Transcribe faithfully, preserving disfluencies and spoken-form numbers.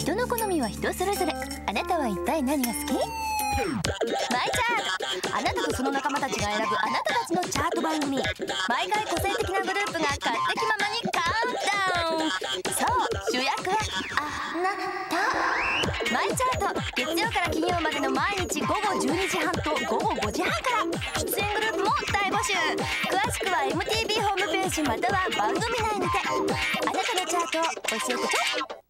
人の好みは人それぞれ。あなたは一体何が好き？マイチャート。あなたとその仲間たちが選ぶあなたたちのチャート番組。毎回個性的なグループが勝手気ままにカウントダウン。そう、主役はあなた。マイチャート、月曜から金曜までの毎日午後じゅうにじはんと午後ごじはんから。出演グループも大募集。詳しくは エムティーブイ ホームページまたは番組内にて。あなたのチャートを教えてちょ。